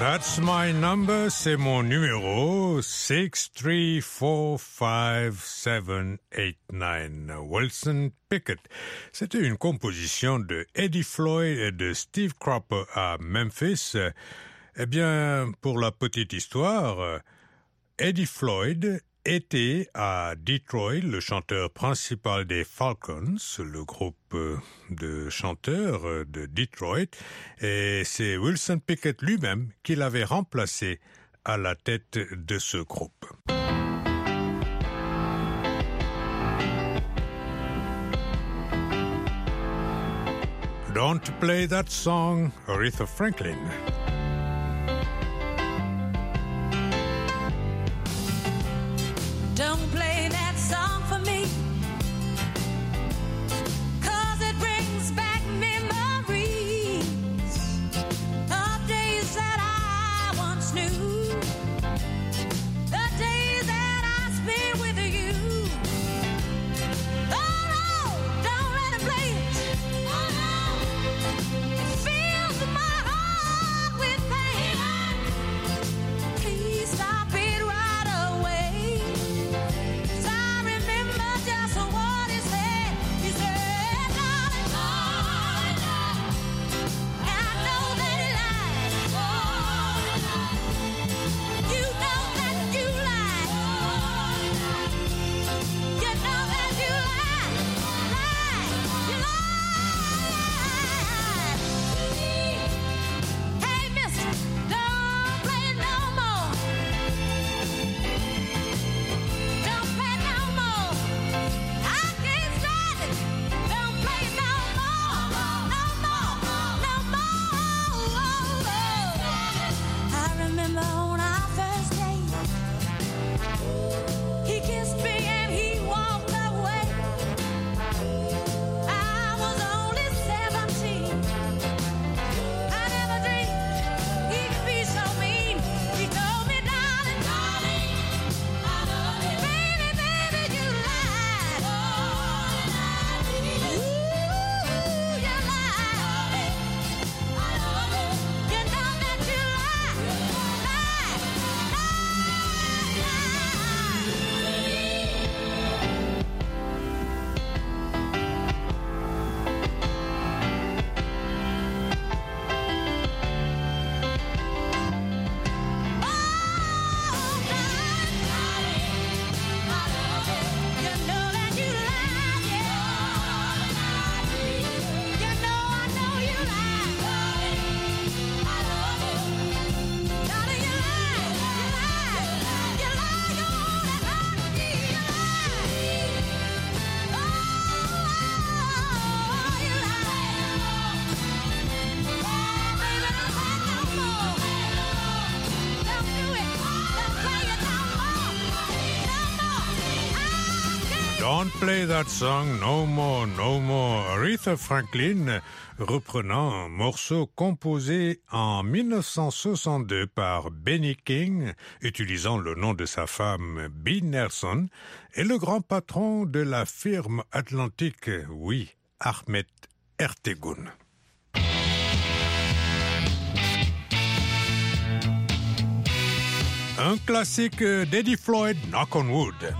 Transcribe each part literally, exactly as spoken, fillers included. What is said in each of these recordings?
That's my number, c'est mon numéro, six three four five seven eight nine. Wilson Pickett. C'était une composition de Eddie Floyd et de Steve Cropper à Memphis. Eh bien, pour la petite histoire, Eddie Floyd était à Detroit le chanteur principal des Falcons, le groupe de chanteurs de Detroit, et c'est Wilson Pickett lui-même qui l'avait remplacé à la tête de ce groupe. Don't play that song, Aretha Franklin. Don't play that song for me, 'cause it brings back memories of days that I once knew, the days that I spent with you. Oh no, don't let it play it. Oh no, it fills my heart with pain. Please stop it right away. Don't play that song, no more, no more. Aretha Franklin reprenant un morceau composé en dix-neuf cent soixante-deux par Benny King, utilisant le nom de sa femme Bea Nelson, et le grand patron de la firme Atlantique, oui, Ahmet Ertegun. Un classique d'Eddie Floyd, Knock on Wood.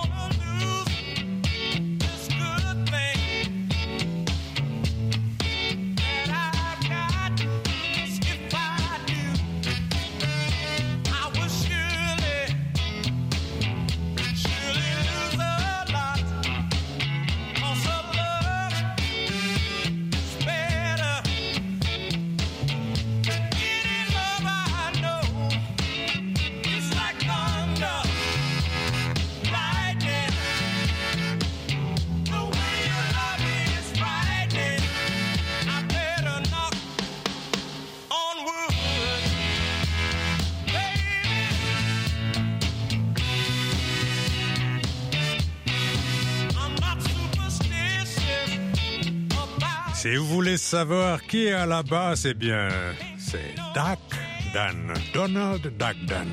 Si vous voulez savoir qui est à la basse, eh bien, c'est Duck Dan, Donald Duck Dan.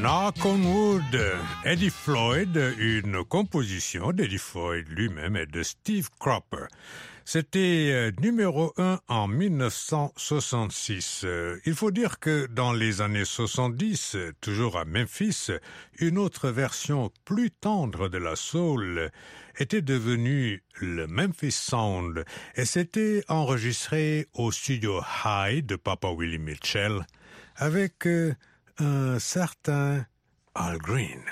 Knock on Wood, Eddie Floyd, une composition d'Eddie Floyd lui-même et de Steve Cropper. C'était numéro un en mille neuf cent soixante-six. Il faut dire que dans les années soixante-dix, toujours à Memphis, une autre version plus tendre de la soul était devenue le Memphis Sound et s'était enregistré au studio High de Papa Willie Mitchell avec un certain Al Green.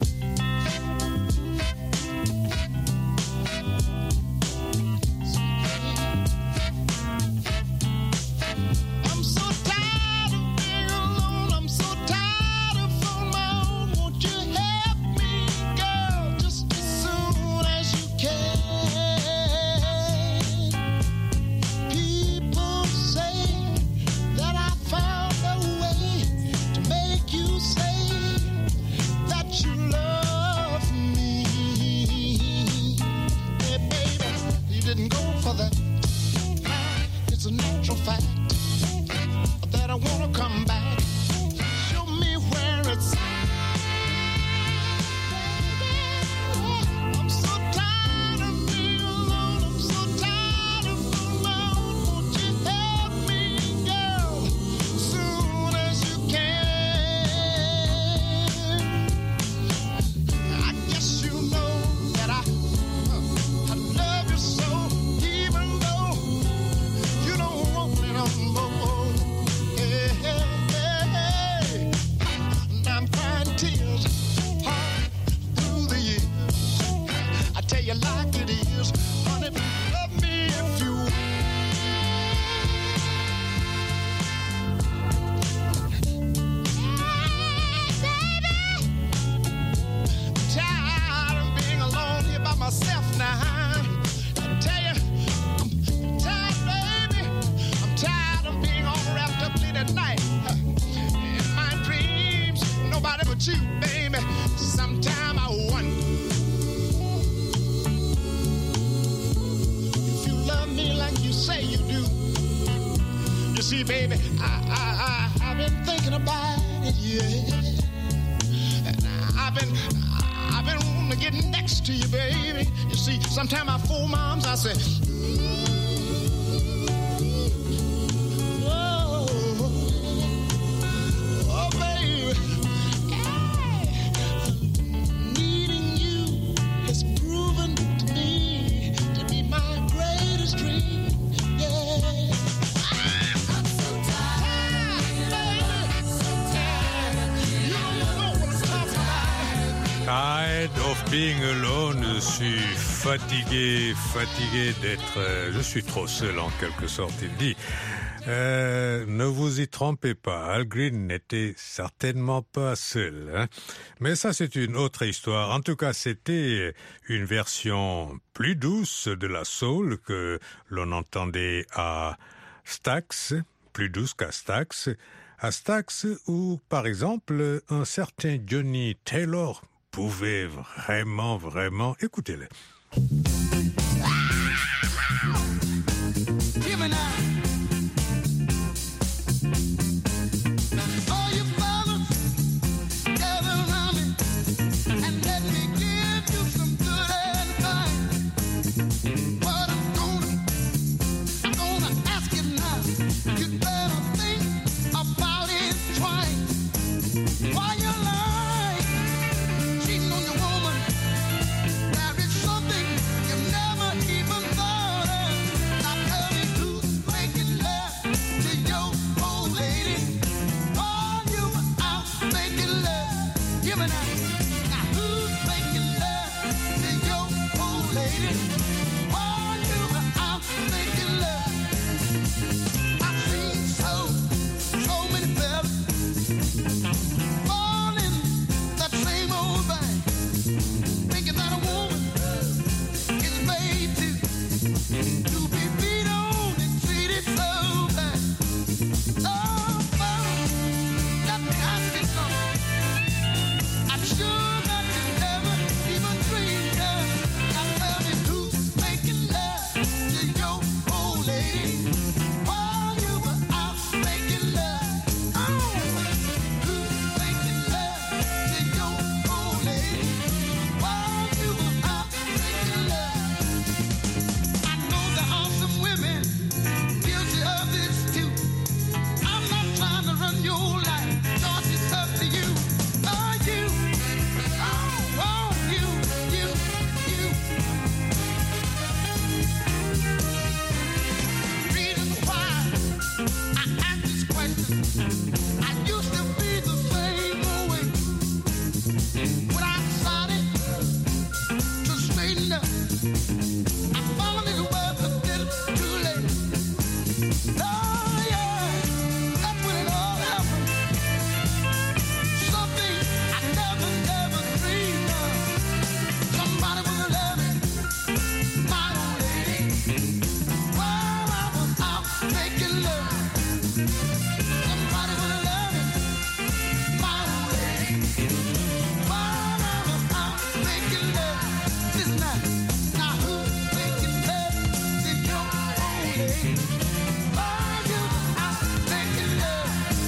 Sometimes I fool moms, I say, oh, oh baby, needing you has proven to me to be my greatest dream, yeah. I'm so tired, baby, so tired, you don't know what I'm talking about. Tired of being alone, je suis fatigué, fatigué d'être... Euh, je suis trop seul en quelque sorte, il dit. Euh, ne vous y trompez pas, Al Green n'était certainement pas seul. Hein? Mais ça, c'est une autre histoire. En tout cas, c'était une version plus douce de la soul que l'on entendait à Stax, plus douce qu'à Stax. À Stax, où, par exemple, un certain Johnny Taylor pouvait vraiment, vraiment... Écoutez-le. Sure that you never even dreamed of. I love you to make straightened up. I found it was a little too late. Oh yeah, that's when it all happened. Something I never, never dreamed of. Somebody was loving my old lady while I was out making love. Somebody was loving my old lady while I was out making love. Listen now, now who's making love to your old lady while you was out making love?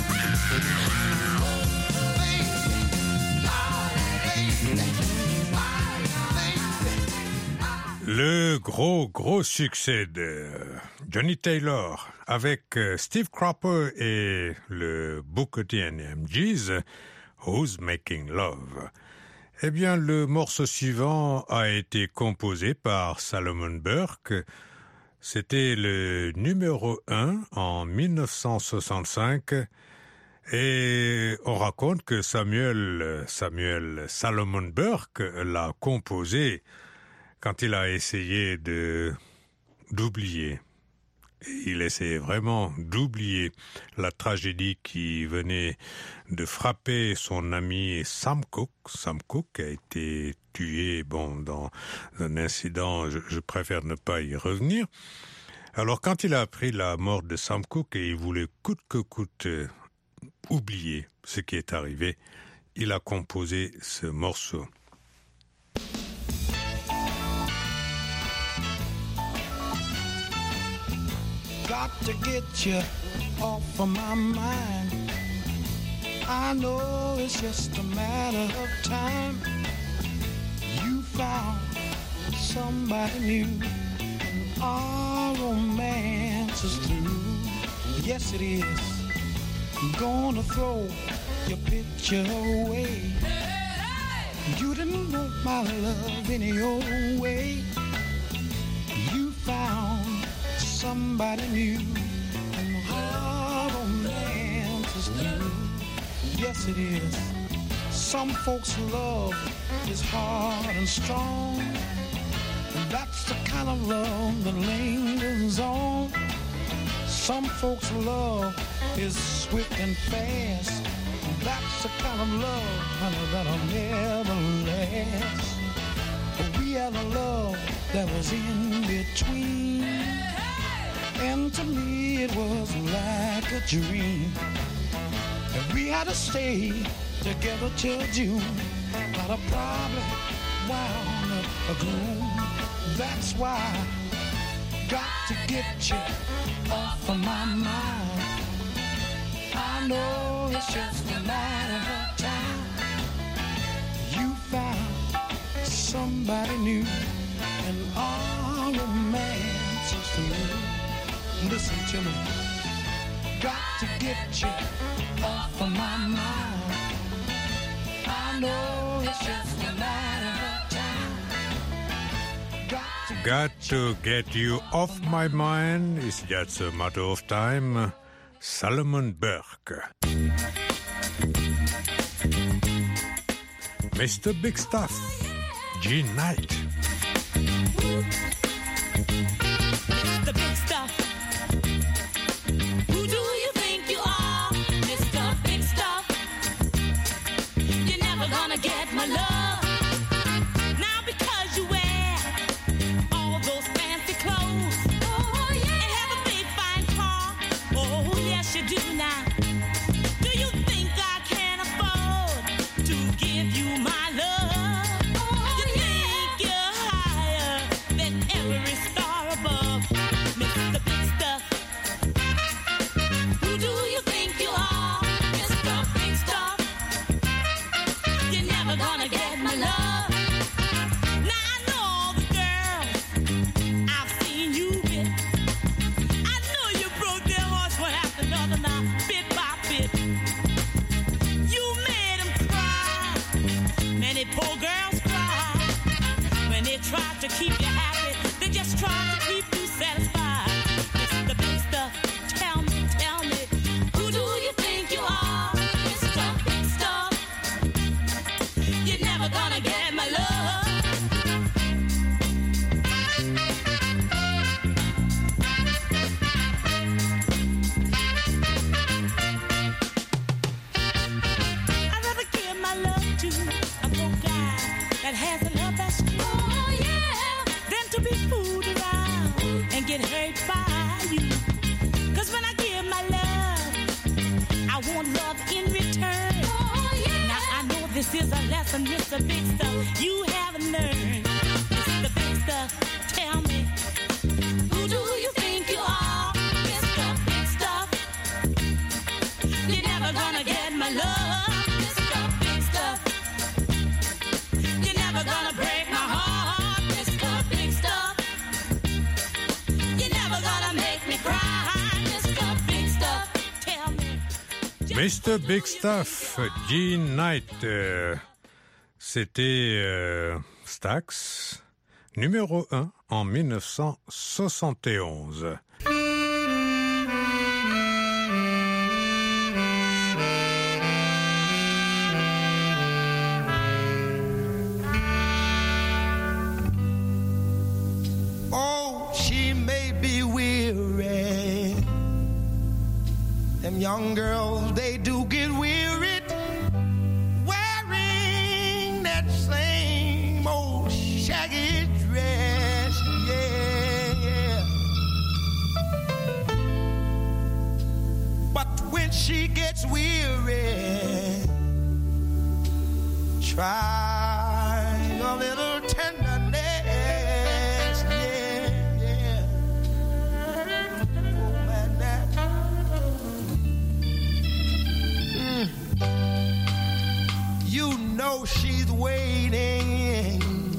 Le gros, gros succès de Johnny Taylor avec euh, Steve Cropper et le Booker T and M Gs, Who's Making Love. Eh bien, le morceau suivant a été composé par Salomon Burke. C'était le numéro un en mille neuf cent soixante-cinq. Et on raconte que Samuel, Samuel Salomon Burke l'a composé quand il a essayé de d'oublier. Il essayait vraiment d'oublier la tragédie qui venait de frapper son ami Sam Cooke. Sam Cooke a été tué, bon, dans un incident, je, je préfère ne pas y revenir. Alors quand il a appris la mort de Sam Cooke et il voulait coûte que coûte euh, oublier ce qui est arrivé, il a composé ce morceau. Got to get you off of my mind. I know it's just a matter of time. You found somebody new, and our romance is through. Yes, it is. I'm gonna throw your picture away. You didn't want my love any old way. You found somebody new, and our romance is through. Yes, it is. Some folks' love is hard and strong, and that's the kind of love that lingers on. Some folks' love is swift and fast, and that's the kind of love, honey, that'll never last. But we had a love that was in between, and to me it was like a dream. And we had to stay together till June. Not a problem, wound up a gloom. That's why I got to get you off of my mind. I know it's just a matter of time. You found somebody new, and our romance is through. Listen to me. Got to get you off of my mind. I know it's just a matter of time. Got to, Got to get you off my mind is just a matter of time. Salomon Burke. Mister Big Stuff, Gene Knight. The big stuff. Who do you think you are, Mister Big Stuff? You're never gonna get my love. Now because you wear all those fancy clothes, oh yeah, and have a big fine car, oh yes you do now. Do you think I can afford to give you my love? Oh, you think you're higher than every star above, Mister Big Stuff? Who do you think you are, Mister Big Stuff? You're never gonna get my love. Now I know all the girls I've seen you with. I know you broke their hearts one after another now, bit by bit. You made them cry. Many poor girls cry. When they try to keep you happy, they just try to keep you satisfied. Mister Big Stuff, tell me, tell me, who do you think you are, Mister Big Stuff? You're never gonna get my love. mister Big Stuff, Jean Knight, euh, c'était euh, Stax, numéro un en mille neuf cent soixante et onze. Oh, she may be weary. Them young girls, they do get wearied wearing that same old shaggy dress, yeah, yeah. But when she gets weary, try a little tenderness, yeah, yeah. Oh, man, that. Mm. You know she's waiting,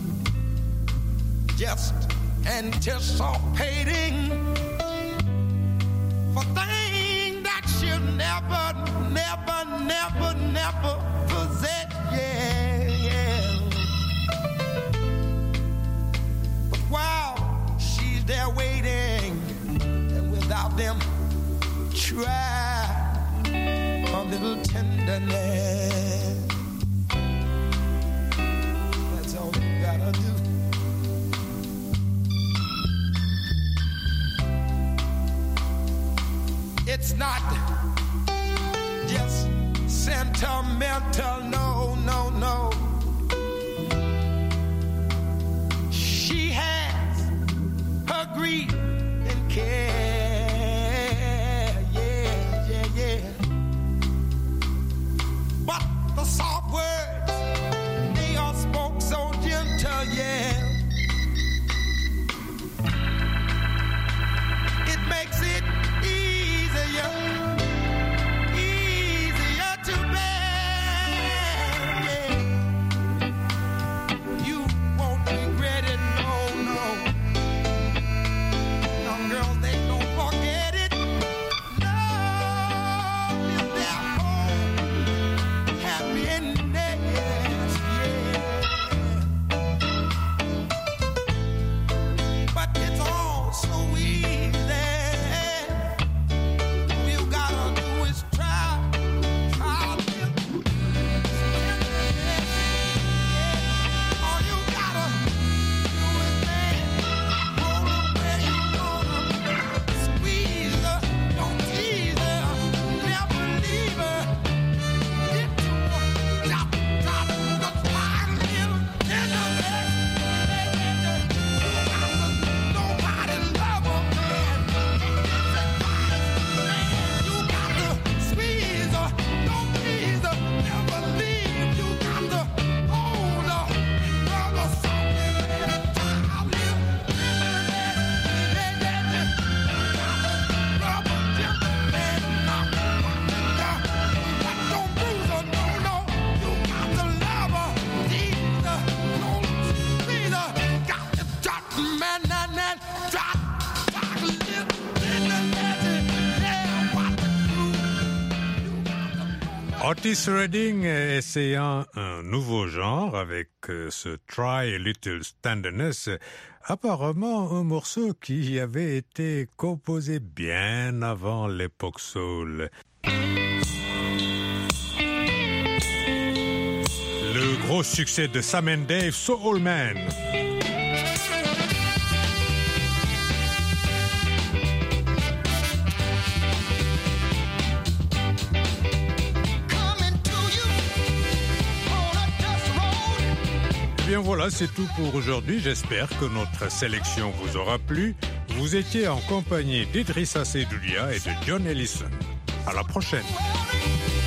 just anticipating for things that she'll never, never, never, never possess, yeah, yeah. But while she's there waiting, and without them, try a little tenderness. That's all you gotta do. It's not just sentimental, no, no, no. She has her grief and care, yeah, yeah, yeah. But the soft words, they are spoke so gentle, yeah. It makes it easier, easier to bear, yeah. You won't regret it, no, no. Young girls, they don't forget it. Love is their own happiness, yeah. But it's all so easy. All you gotta do is try, try a little. All you gotta do is man, roll her where you wanna. Squeeze her, don't tease her, never leave her. Get to her, drop, drop, just find a little tenderness. Nobody love her, man. You got to squeeze her, don't tease her, never leave. You got to hold her, rub her softly, man. Try a little tenderness. Rub her gently, man. Not down, but don't bruise her, no, no. You got to love her, tease her, don't squeeze her. Got to drop, man, man, man. Drop, drop a little tenderness. Yeah, what to do. You got to know. Otis Redding euh, essayant un nouveau genre avec euh, ce Try a Little Tenderness, apparemment un morceau qui avait été composé bien avant l'époque soul. Le gros succès de Sam and Dave, Soul Man. Coming to you on a dust road. Eh bien voilà, c'est tout pour aujourd'hui. J'espère que notre sélection vous aura plu. Vous étiez en compagnie d'Idrissa Seydoulia et de John Ellison. À la prochaine. Worry,